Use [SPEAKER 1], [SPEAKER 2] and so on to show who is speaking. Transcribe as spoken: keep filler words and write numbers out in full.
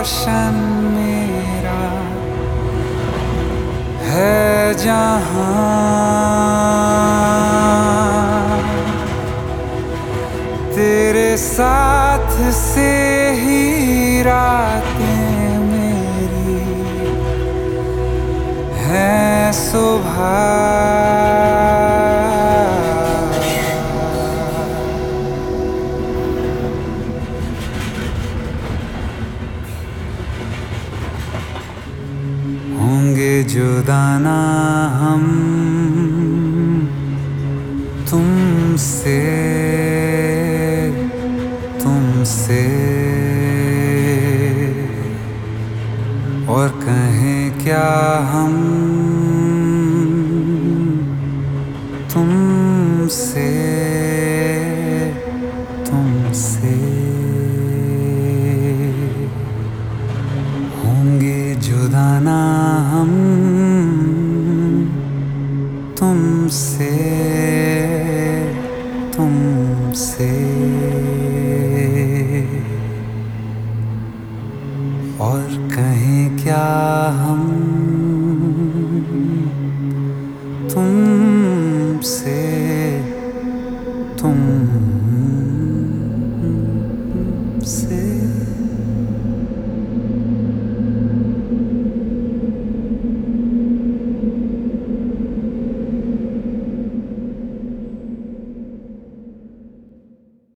[SPEAKER 1] रोशन मेरा है जहां, तेरे साथ से ही रातें मेरी हैं सुबह। होंगे जुदा ना हम तुमसे, तुमसे, और कहें क्या हम तुमसे, तुमसे। होंगे जुदा ना हम तुमसे, तुमसे, और कहें क्या हम तुमसे, तुमसे।